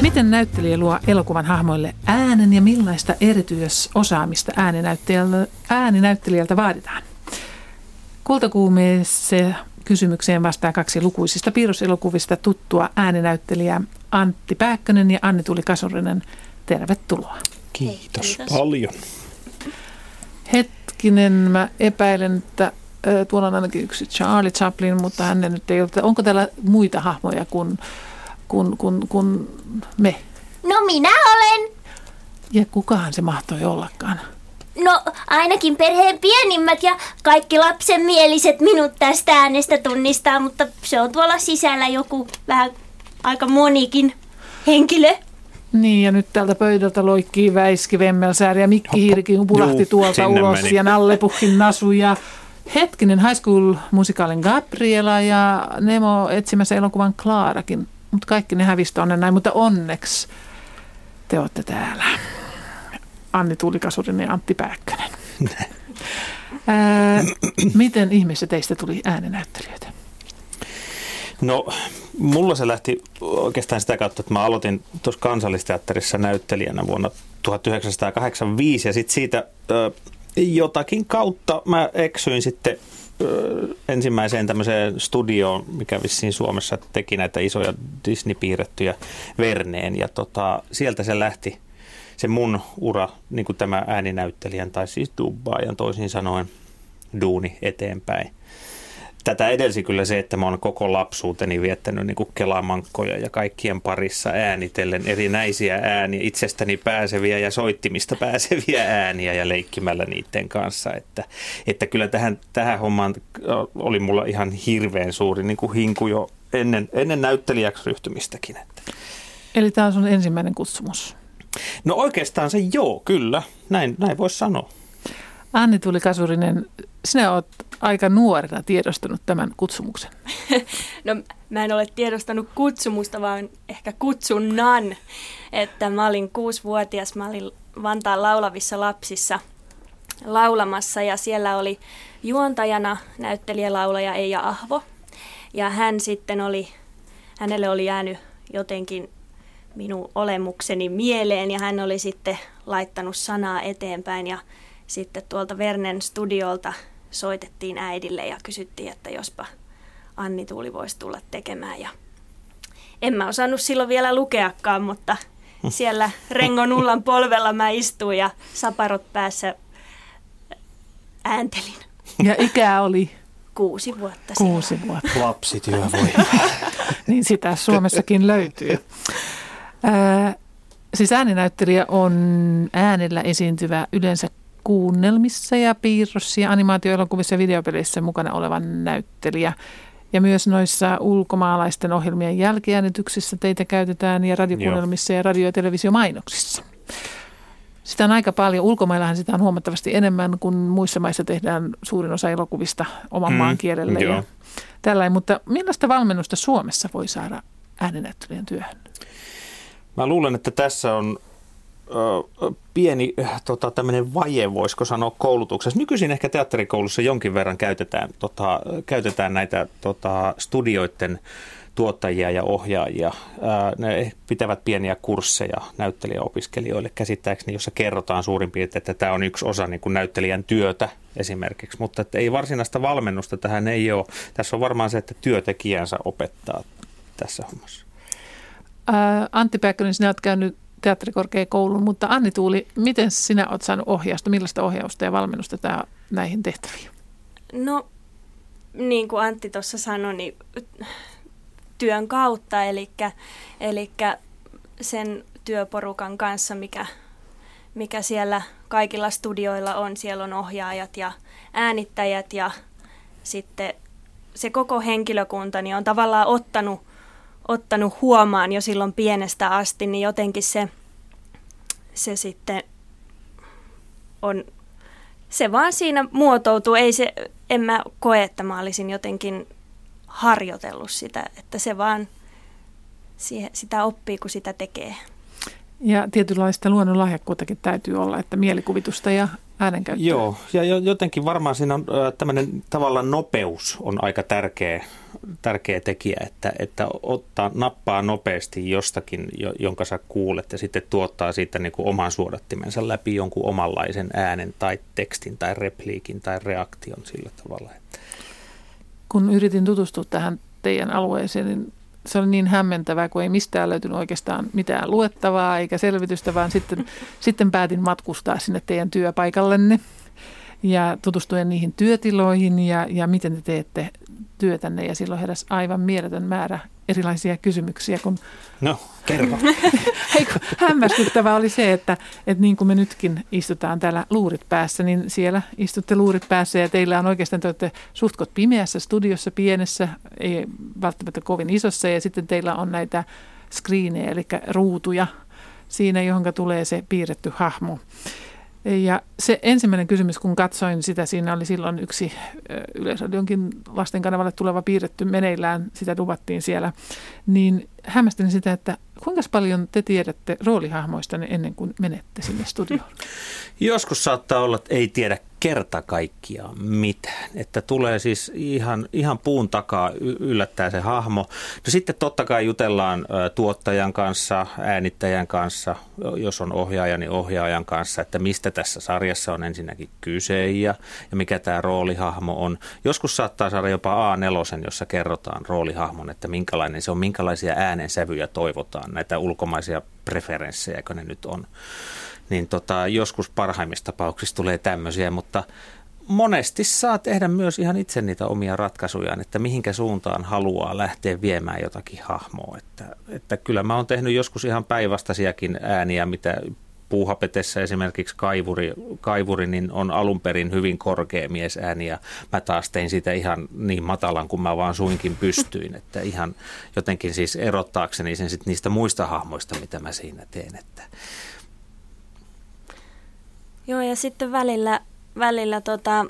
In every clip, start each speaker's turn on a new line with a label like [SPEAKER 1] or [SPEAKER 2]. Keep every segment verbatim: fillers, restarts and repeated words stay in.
[SPEAKER 1] Miten näyttelijä luo elokuvan hahmoille äänen ja millaista erityisosaamista ääninäyttelijältä, ääninäyttelijältä vaaditaan? Kultakuumeessa kysymykseen vastaa kaksi lukuisista piirroselokuvista tuttua ääninäyttelijää Antti Pääkkönen ja Anni-Tuuli Kasurinen. Tervetuloa.
[SPEAKER 2] Kiitos,
[SPEAKER 3] Kiitos
[SPEAKER 2] paljon.
[SPEAKER 1] Hetkinen, mä epäilen, että tuolla on ainakin yksi Charlie Chaplin, mutta hän nyt ei ole. Onko täällä muita hahmoja kuin, kuin, kuin, kuin me?
[SPEAKER 3] No minä olen.
[SPEAKER 1] Ja kukahan se mahtoi ollakaan?
[SPEAKER 3] No ainakin perheen pienimmät ja kaikki lapsenmieliset minut tästä äänestä tunnistaa, mutta se on tuolla sisällä joku vähän aika monikin henkilö.
[SPEAKER 1] Niin, ja nyt täältä pöydältä loikkii Väiski Vemmelsääri ja Mikki Hiirikin pulahti tuolta ulos meni. Ja Nalle Puhin Nasu ja hetkinen High School-musikaalin Gabriela ja Nemo etsimässä elokuvan Klaarakin. Mutta kaikki ne hävisi tonne näin, mutta onneksi te olette täällä. Anni-Tuuli Kasurinen ja Antti Pääkkönen. Ää, miten ihmeessä teistä tuli ääninäyttelijöitä?
[SPEAKER 2] No, mulla se lähti oikeastaan sitä kautta, että mä aloitin tuossa Kansallisteatterissa näyttelijänä vuonna tuhatyhdeksänsataakahdeksankymmentäviisi ja sitten siitä ö, jotakin kautta mä eksyin sitten ö, ensimmäiseen tämmöiseen studioon, mikä vissiin Suomessa teki näitä isoja Disney-piirrettyjä Verneen ja tota, sieltä se lähti se mun ura, niin kuin tämä ääninäyttelijän tai siis dubbaajan toisin sanoen duuni eteenpäin. Tätä edelsi kyllä se, että mä oon koko lapsuuteni viettänyt niin kuin kelamankkoja ja kaikkien parissa äänitellen erinäisiä ääniä, itsestäni pääseviä ja soittimista pääseviä ääniä ja leikkimällä niiden kanssa. Että, että kyllä tähän, tähän hommaan oli mulla ihan hirveän suuri niin kuin hinku jo ennen, ennen näyttelijäksi ryhtymistäkin. Että.
[SPEAKER 1] Eli tämä on sun ensimmäinen kutsumus?
[SPEAKER 2] No oikeastaan se joo, kyllä. Näin, näin voisi sanoa.
[SPEAKER 1] Anni-Tuuli Kasurinen, sinä olet aika nuorena tiedostanut tämän kutsumuksen.
[SPEAKER 4] No mä en ole tiedostanut kutsumusta, vaan ehkä kutsunnan. Että mä olin kuusivuotias, mä olin Vantaan laulavissa lapsissa laulamassa ja siellä oli juontajana näyttelijälaulaja Eija Ahvo. Ja hän sitten oli, hänelle oli jäänyt jotenkin minun olemukseni mieleen ja hän oli sitten laittanut sanaa eteenpäin ja sitten tuolta Vernen studiolta soitettiin äidille ja kysyttiin, että jospa Anni-Tuuli voisi tulla tekemään. Ja en mä osannut silloin vielä lukeakaan, mutta siellä Rengo Nullan polvella mä istuin ja saparot päässä ääntelin.
[SPEAKER 1] Ja ikää oli?
[SPEAKER 4] Kuusi vuotta.
[SPEAKER 1] Kuusi
[SPEAKER 4] silloin.
[SPEAKER 1] vuotta.
[SPEAKER 2] Lapsityövoima.
[SPEAKER 1] Niin sitä Suomessakin löytyy. Ää, siis ääninäyttelijä on äänellä esiintyvä yleensä kuunnelmissa ja piirros- ja animaatioelokuvissa ja videopeleissä mukana oleva näyttelijä. Ja myös noissa ulkomaalaisten ohjelmien jälkiäänityksissä teitä käytetään ja radiokuunnelmissa ja radio- ja televisiomainoksissa. Sitä on aika paljon. Ulkomaillahan sitä on huomattavasti enemmän, kuin muissa maissa tehdään suurin osa elokuvista oman mm, maan kielellä. Ja tällainen. Mutta millaista valmennusta Suomessa voi saada ääninäyttelijän työhön?
[SPEAKER 2] Mä luulen, että tässä on ö, pieni tota, tämmöinen vaje, voisiko sanoa, koulutuksessa. Nykyisin ehkä teatterikoulussa jonkin verran käytetään, tota, käytetään näitä tota, studioiden tuottajia ja ohjaajia. Ää, ne pitävät pieniä kursseja näyttelijäopiskelijoille käsittääkseni, jossa kerrotaan suurin piirtein, että tämä on yksi osa niin kuin näyttelijän työtä esimerkiksi, mutta että ei varsinaista valmennusta tähän ei ole. Tässä on varmaan se, että työntekijänsä opettaa tässä hommassa.
[SPEAKER 1] Ää, Antti Pääkkönen, sinä olet käynyt teatterikorkeakoulun, mutta Anni-Tuuli, miten sinä olet saanut ohjausta? Millaista ohjausta ja valmennusta tämä näihin tehtäviin?
[SPEAKER 4] No, niin kuin Antti tuossa sanoi, niin työn kautta, eli, eli sen työporukan kanssa, mikä, mikä siellä kaikilla studioilla on. Siellä on ohjaajat ja äänittäjät ja sitten se koko henkilökunta niin on tavallaan ottanut, ottanut huomaan jo silloin pienestä asti, niin jotenkin se, se sitten on, se vaan siinä muotoutuu. Ei se, en mä koe, että mä olisin jotenkin harjoitellut sitä, että se vaan siihen, sitä oppii, kun sitä tekee.
[SPEAKER 1] Ja tietynlaista luonnonlahjakkuuttakin täytyy olla, että mielikuvitusta ja äänenkäyttöä?
[SPEAKER 2] Joo, ja jotenkin varmaan siinä on tämmöinen tavallaan nopeus on aika tärkeä, tärkeä tekijä, että, että ottaa, nappaa nopeasti jostakin, jonka sä kuulet, ja sitten tuottaa siitä niin kuin oman suodattimensa läpi jonkun omanlaisen äänen tai tekstin tai repliikin tai reaktion sillä tavalla.
[SPEAKER 1] Kun yritin tutustua tähän teidän alueeseen, niin se oli niin hämmentävää, kun ei mistään löytynyt oikeastaan mitään luettavaa eikä selvitystä, vaan sitten, sitten päätin matkustaa sinne teidän työpaikallenne ja tutustua niihin työtiloihin ja, ja miten te teette työtänne. Ja silloin heräsi aivan mieletön määrä erilaisia kysymyksiä. Kun
[SPEAKER 2] no, kerro.
[SPEAKER 1] Hämmästyttävää oli se, että, että niin kuin me nytkin istutaan täällä luurit päässä, niin siellä istutte luurit päässä ja teillä on oikeastaan, te olette suhtkot pimeässä studiossa pienessä, ei välttämättä kovin isossa, ja sitten teillä on näitä screenejä, eli ruutuja siinä, johon tulee se piirretty hahmo. Ja se ensimmäinen kysymys, kun katsoin sitä, siinä oli silloin yksi Yleisradionkin lastenkanavalle tuleva piirretty meneillään, sitä luvattiin siellä, niin hämmästelin sitä, että kuinka paljon te tiedätte roolihahmoistanne ennen kuin menette sinne studioon?
[SPEAKER 2] Joskus saattaa olla, että ei tiedä kerta kaikkiaan mitään. Että tulee siis ihan, ihan puun takaa yllättää se hahmo. No sitten totta kai jutellaan tuottajan kanssa, äänittäjän kanssa, jos on ohjaaja, niin ohjaajan kanssa, että mistä tässä sarjassa on ensinnäkin kyse ja, ja mikä tämä roolihahmo on. Joskus saattaa saada jopa A neljä, jossa kerrotaan roolihahmon, että minkälainen se on, minkälaisia äänensävyjä toivotaan, näitä ulkomaisia preferenssejä, kun ne nyt on. Niin tota, joskus parhaimmissa tapauksissa tulee tämmöisiä, mutta monesti saa tehdä myös ihan itse niitä omia ratkaisujaan, että mihinkä suuntaan haluaa lähteä viemään jotakin hahmoa. Että, että kyllä mä oon tehnyt joskus ihan päinvastaisiakin ääniä, mitä Puuhapetessä esimerkiksi kaivuri, kaivuri niin on alun perin hyvin korkea miesääni, ja mä taas tein sitä ihan niin matalan kuin mä vaan suinkin pystyin, että ihan jotenkin siis erottaakseni sen sit niistä muista hahmoista, mitä mä siinä teen. Että
[SPEAKER 4] Joo, ja sitten välillä, välillä tota,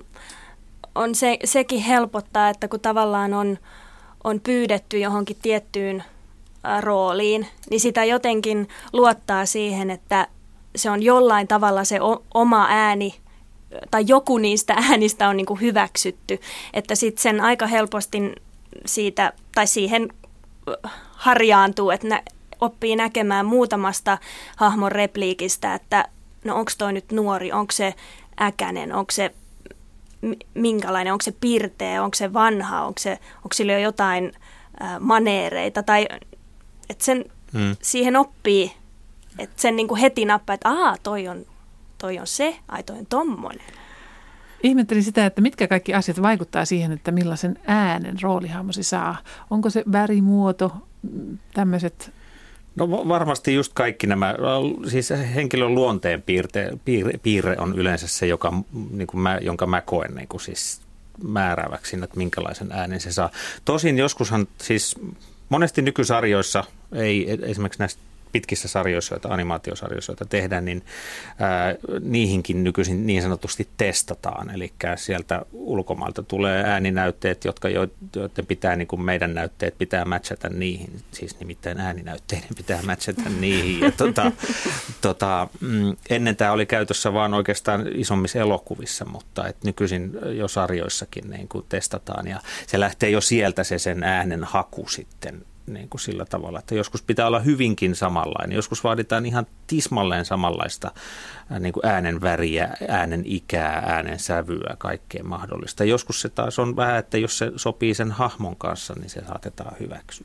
[SPEAKER 4] on se, sekin helpottaa, että kun tavallaan on, on pyydetty johonkin tiettyyn ä, rooliin, niin sitä jotenkin luottaa siihen, että se on jollain tavalla se o, oma ääni tai joku niistä äänistä on niin kuin hyväksytty, että sitten sen aika helposti siitä tai siihen harjaantuu, että nä, oppii näkemään muutamasta hahmon repliikistä, että no onko toi nyt nuori, onko se äkäinen, onko se minkälainen, onko se pirteä, onko se vanha, onko, se, onko sillä jo jotain äh, maneereita, tai että sen hmm. siihen oppii, että sen niin kuin heti nappaa, että aa, toi on, toi on se, ai toi on tommonen.
[SPEAKER 1] Ihmettelin sitä, että mitkä kaikki asiat vaikuttaa siihen, että millaisen äänen roolihahmosi saa. Onko se värimuoto, tämmöiset?
[SPEAKER 2] No varmasti just kaikki nämä, siis henkilön luonteen piirte, piirre, piirre on yleensä se, joka, niin kuin mä, jonka mä koen niin kuin siis määrääväksi, että minkälaisen äänen se saa. Tosin joskushan siis monesti nykysarjoissa, ei esimerkiksi näistä pitkissä sarjoissa, joita animaatiosarjoissa, joita tehdään, niin ää, niihinkin nykyisin niin sanotusti testataan. Eli sieltä ulkomailta tulee ääninäytteet, jotka joiden pitää, niin kuin meidän näytteet pitää matchata niihin. Siis nimittäin ääninäytteiden pitää matchata niihin. Ja tota, tota, ennen tämä oli käytössä vaan oikeastaan isommissa elokuvissa, mutta et nykyisin jo sarjoissakin niin kuin testataan. Ja se lähtee jo sieltä se sen äänen haku sitten. Niin kuin sillä tavalla, että joskus pitää olla hyvinkin samanlainen. Joskus vaaditaan ihan tismalleen samanlaista niin kuin äänen väriä, äänen ikää, äänen sävyä, kaikkea mahdollista. Joskus se taas on vähän, että jos se sopii sen hahmon kanssa, niin se saatetaan hyväksyä.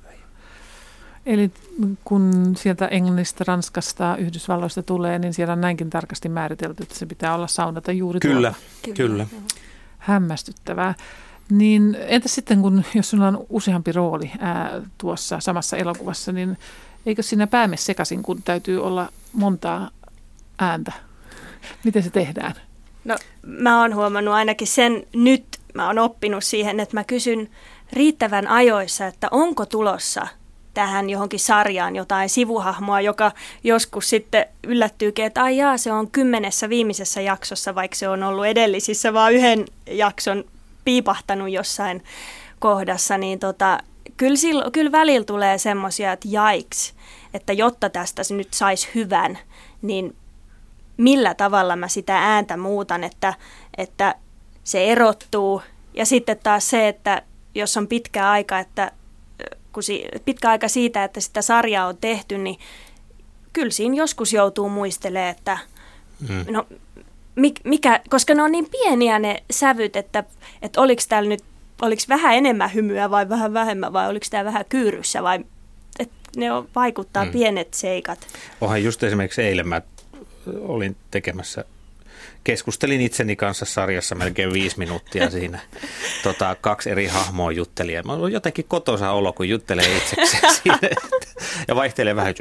[SPEAKER 1] Eli kun sieltä Englannista, Ranskasta, Yhdysvalloista tulee, niin siellä on näinkin tarkasti määritelty, että se pitää olla saunata juuri
[SPEAKER 2] Kyllä,
[SPEAKER 1] tuolla.
[SPEAKER 2] kyllä.
[SPEAKER 1] Hämmästyttävää. Niin entäs sitten, kun jos sinulla on useampi rooli ää, tuossa samassa elokuvassa, niin eikö siinä pää mene sekaisin, kun täytyy olla montaa ääntä? Miten se tehdään?
[SPEAKER 4] No mä oon huomannut ainakin sen nyt, mä oon oppinut siihen, että mä kysyn riittävän ajoissa, että onko tulossa tähän johonkin sarjaan jotain sivuhahmoa, joka joskus sitten yllättyykin, että ai jaa, se on kymmenessä viimeisessä jaksossa, vaikka se on ollut edellisissä vaan yhden jakson piipahtanut jossain kohdassa, niin tota, kyllä, silloin, kyllä välillä tulee semmoisia, että jaiks, että jotta tästä se nyt saisi hyvän, niin millä tavalla mä sitä ääntä muutan, että, että se erottuu. Ja sitten taas se, että jos on pitkä aika, että kun si, pitkä aika siitä, että sitä sarjaa on tehty, niin kyllä siinä joskus joutuu muistelemaan, että mm. no, mikä, koska ne on niin pieniä ne sävyt, että, että oliko täällä nyt, oliko vähän enemmän hymyä vai vähän vähemmän vai oliko tää vähän kyyryssä vai, että ne on, vaikuttaa mm. pienet seikat.
[SPEAKER 2] Onhan just esimerkiksi eilen mä olin tekemässä, keskustelin itseni kanssa sarjassa melkein viisi minuuttia siinä. Tota, kaksi eri hahmoa juttelia. Mä olen jotenkin kotoisa olo, kun juttelee itsekseen siinä. Ja vaihtelee vähän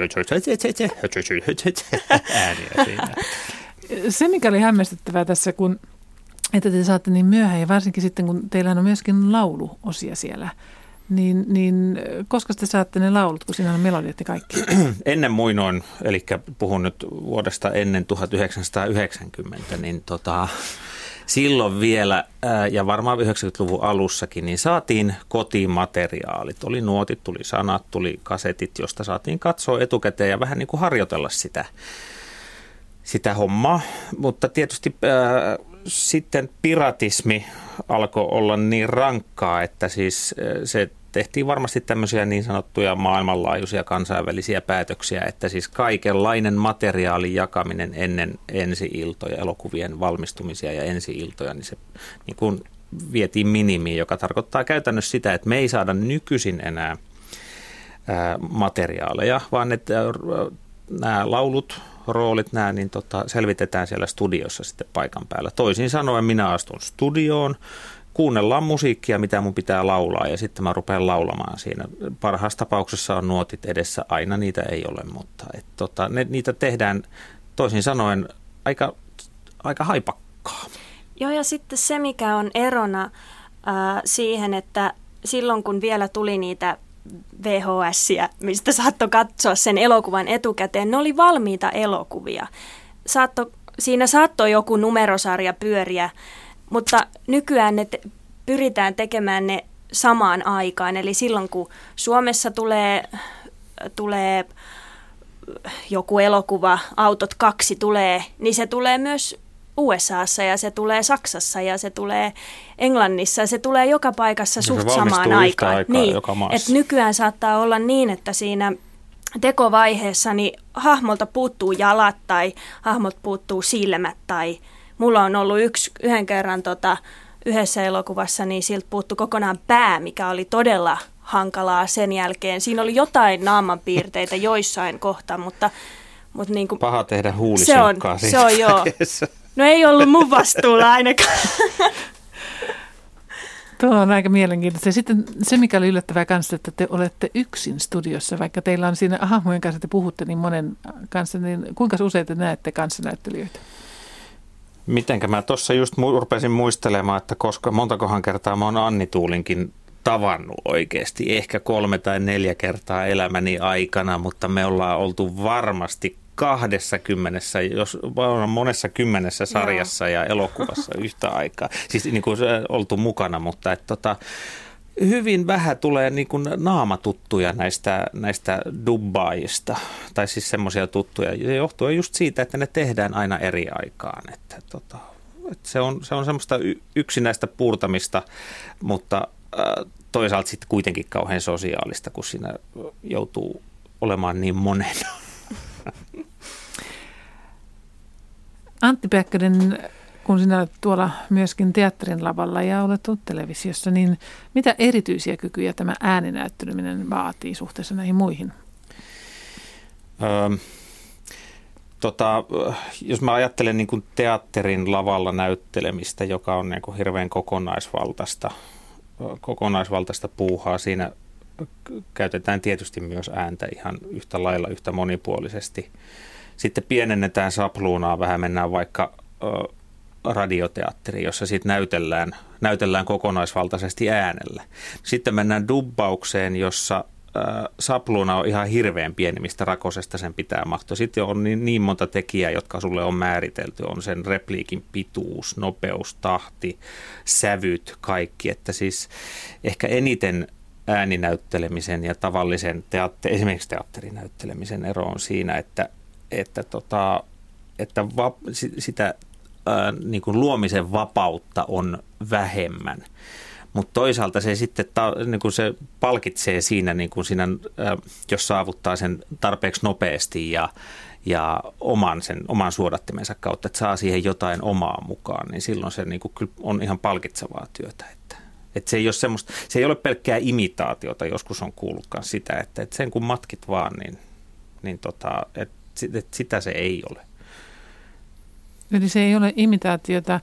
[SPEAKER 2] ääniä siinä.
[SPEAKER 1] Se, mikä oli hämmästyttävää tässä, kun että te saatte niin myöhään ja varsinkin sitten, kun teillähän on myöskin lauluosia siellä, niin, niin koska te saatte ne laulut, kun siinä on melodiat ja kaikki?
[SPEAKER 2] Ennen muinoin, eli puhun nyt vuodesta ennen tuhatyhdeksänsataayhdeksänkymmentä, niin tota, silloin vielä ää, ja varmaan yhdeksänkymmentäluvun alussakin, niin saatiin kotiin materiaalit. Oli nuotit, tuli sanat, tuli kasetit, josta saatiin katsoa etukäteen ja vähän niin kuin harjoitella sitä, sitä hommaa. Mutta tietysti ää, sitten piratismi alkoi olla niin rankkaa, että siis se tehtiin varmasti tämmöisiä niin sanottuja maailmanlaajuisia kansainvälisiä päätöksiä, että siis kaikenlainen materiaalin jakaminen ennen ensi-iltoja, elokuvien valmistumisia ja ensi-iltoja, niin se niin kuin vietiin minimiin, joka tarkoittaa käytännössä sitä, että me ei saada nykyisin enää ää, materiaaleja, vaan että ää, nämä laulut, roolit, nämä, niin tota, selvitetään siellä studiossa sitten paikan päällä. Toisin sanoen minä astun studioon, kuunnellaan musiikkia, mitä mun pitää laulaa ja sitten mä rupean laulamaan siinä. Parhaassa tapauksessa on nuotit edessä, aina niitä ei ole, mutta et, tota, ne, niitä tehdään toisin sanoen aika, aika haipakkaa.
[SPEAKER 4] Joo, ja sitten se, mikä on erona äh, siihen, että silloin kun vielä tuli niitä V H S-iä, mistä saattoi katsoa sen elokuvan etukäteen, ne oli valmiita elokuvia. Saatto, siinä saattoi joku numerosarja pyöriä, mutta nykyään ne te, pyritään tekemään ne samaan aikaan. Eli silloin kun Suomessa tulee, tulee joku elokuva, Autot kaksi tulee, niin se tulee myös U S A:ssa ja se tulee Saksassa ja se tulee Englannissa ja se tulee joka paikassa no, suht samaan aikaan.
[SPEAKER 2] aikaa
[SPEAKER 4] niin,
[SPEAKER 2] joka maassa.
[SPEAKER 4] Et nykyään saattaa olla niin, että siinä tekovaiheessa niin hahmolta puuttuu jalat tai hahmolta puuttuu silmät tai mulla on ollut yksi, yhden kerran tota, yhdessä elokuvassa, niin siltä puuttui kokonaan pää, mikä oli todella hankalaa sen jälkeen. Siinä oli jotain naamanpiirteitä joissain kohtaa, mutta, mutta niin kuin,
[SPEAKER 2] paha tehdä huulisenkkaa
[SPEAKER 4] se on, se on joo. No ei ollut mun vastuulla ainakaan.
[SPEAKER 1] Tuo on aika mielenkiintoista. Sitten se, mikä oli yllättävää kanssa, että te olette yksin studiossa, vaikka teillä on siinä hahmojen kanssa, te puhutte niin monen kanssa, niin kuinka usein te näette kanssanäyttelijöitä?
[SPEAKER 2] Mitenkä mä tuossa just mu- rupesin muistelemaan, että koska montakohan kertaa mä oon Anni Tuulinkin tavannut oikeasti, ehkä kolme tai neljä kertaa elämäni aikana, mutta me ollaan oltu varmasti kahdessakymmenessä, jos monessa kymmenessä sarjassa ja elokuvassa yhtä aikaa. Siis niin kuin oltu mukana, mutta että tota, hyvin vähän tulee niin kuin naamatuttuja näistä, näistä dubbaajista, tai siis semmoisia tuttuja. Se johtuu just siitä, että ne tehdään aina eri aikaan. Että, tota, että se, on, se on semmoista yksinäistä puurtamista, mutta äh, toisaalta sitten kuitenkin kauhean sosiaalista, kun siinä joutuu olemaan niin monena.
[SPEAKER 1] Antti Päkkönen, kun sinä olet tuolla myöskin teatterin lavalla ja olet ollut televisiossa, niin mitä erityisiä kykyjä tämä ääninäytteleminen vaatii suhteessa näihin muihin?
[SPEAKER 2] Öö, tota, jos mä ajattelen niin kuin teatterin lavalla näyttelemistä, joka on niin kuin hirveän kokonaisvaltaista, kokonaisvaltaista puuhaa, siinä käytetään tietysti myös ääntä ihan yhtä lailla, yhtä monipuolisesti. Sitten pienennetään sapluunaa vähän, mennään vaikka ö, radioteatteriin, jossa sitten näytellään, näytellään kokonaisvaltaisesti äänellä. Sitten mennään dubbaukseen, jossa ö, sapluuna on ihan hirveän pieni, mistä rakosesta sen pitää mahtua. Sitten on niin, niin monta tekijää, jotka sulle on määritelty. On sen repliikin pituus, nopeus, tahti, sävyt, kaikki. Että siis ehkä eniten ääninäyttelemisen ja tavallisen teatter- esimerkiksi teatterinäyttelemisen ero on siinä, että että tota, että va, sitä ää, niin kuin luomisen vapautta on vähemmän. Mutta toisaalta se sitten ta, niin kuin se palkitsee siinä, niin kuin siinä ää, jos saavuttaa sen tarpeeksi nopeasti ja, ja oman, sen, oman suodattimensa kautta, että saa siihen jotain omaa mukaan, niin silloin se niin kuin kyllä on ihan palkitsevaa työtä. Että, että se, ei ole semmoista, se ei ole pelkkää imitaatiota, joskus on kuullutkaan sitä, että, että sen kun matkit vaan, niin, niin tota, että, että sitä se ei ole.
[SPEAKER 1] Eli se ei ole imitaatiota.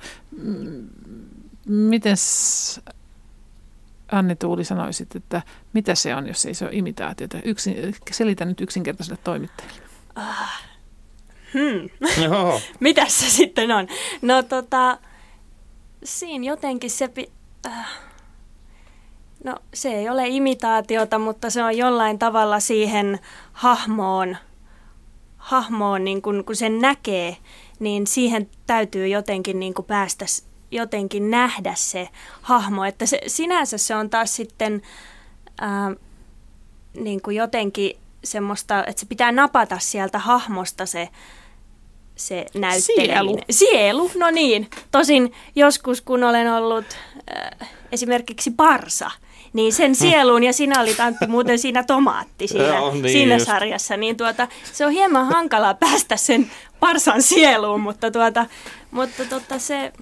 [SPEAKER 1] Mites Anni-Tuuli sanoisit, että mitä se on, jos ei se ole imitaatiota? Yksin, selitä nyt yksinkertaiselle toimittajalle.
[SPEAKER 4] Ah. Hmm.
[SPEAKER 2] Joo.
[SPEAKER 4] Mitäs se sitten on? No tota, siinä jotenkin se, pi- äh. no se ei ole imitaatiota, mutta se on jollain tavalla siihen hahmoon, hahmoon niin kun, kun sen näkee, niin siihen täytyy jotenkin niin kuin päästä, jotenkin nähdä se hahmo. Että se, sinänsä se on taas sitten ää, niin kuin jotenkin semmoista, että se pitää napata sieltä hahmosta se, se näytteleminen.
[SPEAKER 1] Sielu.
[SPEAKER 4] Sielu, no niin. Tosin joskus, kun olen ollut äh, esimerkiksi parsa, niin sen sieluun, ja sinä olit Antti muuten siinä tomaatti siinä,
[SPEAKER 2] Joo, niin
[SPEAKER 4] siinä
[SPEAKER 2] just.
[SPEAKER 4] sarjassa, niin tuota, se on hieman hankalaa päästä sen parsan sieluun, mutta, tuota, mutta tuota, se,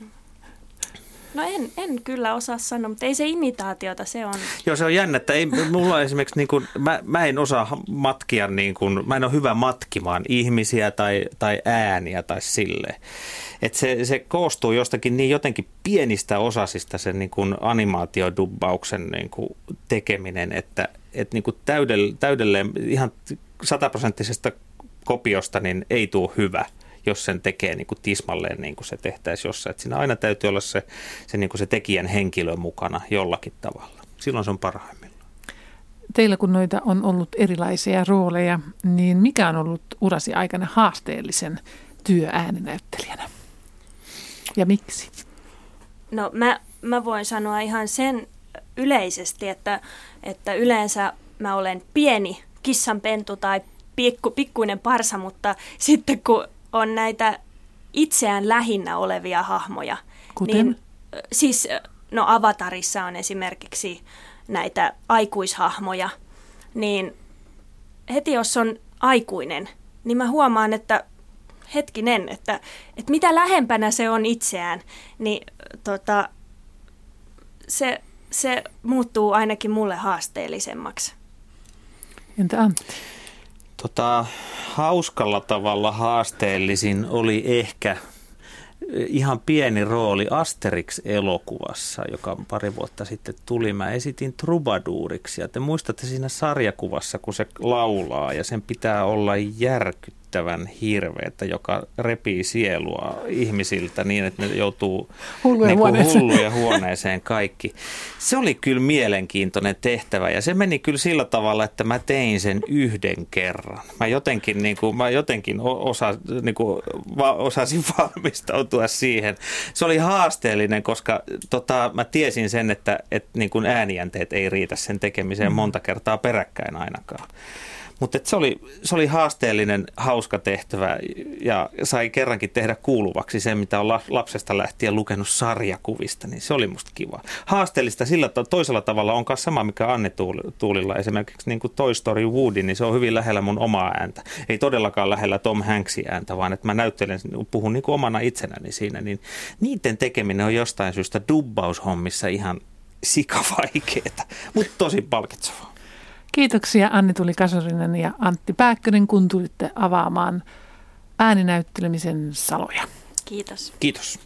[SPEAKER 4] no en, en kyllä osaa sanoa, mutta ei se imitaatiota, se on.
[SPEAKER 2] Joo, se on jännä, että ei, mulla esimerkiksi, niin kuin, mä, mä en osaa matkia, niin kuin, mä en ole hyvä matkimaan ihmisiä tai, tai ääniä tai silleen. Että se, se koostuu jostakin niin jotenkin pienistä osasista sen niin kuin animaatiodubbauksen niin kuin tekeminen, että, että niin kuin täydelle, täydelleen ihan sataprosenttisesta kopiosta niin ei tule hyvä, jos sen tekee niin kuin tismalleen niin kuin se tehtäisiin jossain. Että siinä aina täytyy olla se, se, niin kuin se tekijän henkilö mukana jollakin tavalla. Silloin se on parhaimmillaan.
[SPEAKER 1] Teillä kun noita on ollut erilaisia rooleja, niin mikä on ollut urasi aikana haasteellisen työ ääninäyttelijänä? Ja miksi?
[SPEAKER 4] No mä, mä voin sanoa ihan sen yleisesti, että, että yleensä mä olen pieni kissanpentu tai pikku, pikkuinen parsa, mutta sitten kun on näitä itseään lähinnä olevia hahmoja,
[SPEAKER 1] Kuten?
[SPEAKER 4] niin siis no Avatarissa on esimerkiksi näitä aikuishahmoja, niin heti jos on aikuinen, niin mä huomaan, että hetkinen, että, että mitä lähempänä se on itseään, niin tota, se, se muuttuu ainakin mulle haasteellisemmaksi.
[SPEAKER 1] Entä Antti?
[SPEAKER 2] Tota, hauskalla tavalla haasteellisin oli ehkä ihan pieni rooli Asterix-elokuvassa, joka pari vuotta sitten tuli. Mä esitin Troubadouriksi ja te muistatte siinä sarjakuvassa, kun se laulaa ja sen pitää olla järkyttävän hirveätä, joka repii sielua ihmisiltä niin, että ne joutuu
[SPEAKER 1] hullujen,
[SPEAKER 2] niin
[SPEAKER 1] huoneeseen.
[SPEAKER 2] hullujen huoneeseen kaikki. Se oli kyllä mielenkiintoinen tehtävä ja se meni kyllä sillä tavalla, että mä tein sen yhden kerran. Mä jotenkin, niin kuin, mä jotenkin osa, niin kuin, va, osasin valmistautua siihen. Se oli haasteellinen, koska tota, mä tiesin sen, että, että niin kuin äänijänteet ei riitä sen tekemiseen monta kertaa peräkkäin ainakaan. Mutta se oli, se oli haasteellinen, hauska tehtävä ja sai kerrankin tehdä kuuluvaksi sen, mitä on lapsesta lähtien lukenut sarjakuvista, niin se oli musta kiva. Haasteellista sillä toisella tavalla on myös sama, mikä Anni-Tuulilla. Esimerkiksi niin kuin Toy Story Woody, niin se on hyvin lähellä mun omaa ääntä. Ei todellakaan lähellä Tom Hanksin ääntä, vaan että mä näyttelen, puhun niin kuin omana itsenäni siinä. Niin niiden tekeminen on jostain syystä dubbaushommissa ihan sikavaikeeta, mutta tosi palkitsevaa.
[SPEAKER 1] Kiitoksia Anni-Tuuli Kasurinen ja Antti Pääkkönen, kun tulitte avaamaan ääninäyttelemisen saloja.
[SPEAKER 4] Kiitos.
[SPEAKER 2] Kiitos.